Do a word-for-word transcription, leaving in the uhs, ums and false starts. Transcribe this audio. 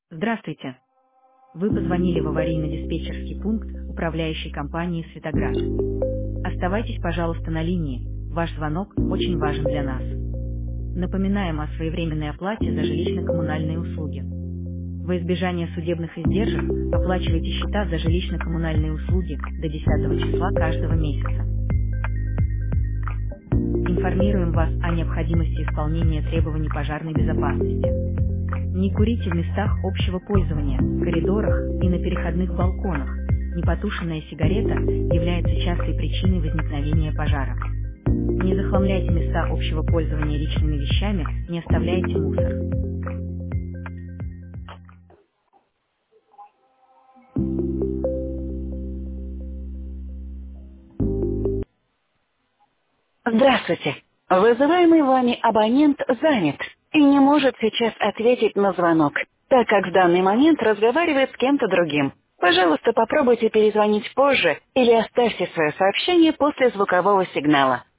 Здравствуйте. Вы позвонили в аварийно-диспетчерский пункт управляющей компании «Светоград». Оставайтесь, пожалуйста, на линии. Ваш звонок очень важен для нас. Напоминаем о своевременной оплате за жилищно-коммунальные услуги. Во избежание судебных издержек оплачивайте счета за жилищно-коммунальные услуги до десятого числа каждого месяца. Информируем вас о необходимости исполнения требований пожарной безопасности. Не курите в местах общего пользования, коридорах и на переходных балконах. Непотушенная сигарета является частой причиной возникновения пожара. Не захламляйте места общего пользования личными вещами, не оставляйте мусор. Здравствуйте. Вызываемый вами абонент занят и не может сейчас ответить на звонок, так как в данный момент разговаривает с кем-то другим. Пожалуйста, попробуйте перезвонить позже или оставьте свое сообщение после звукового сигнала.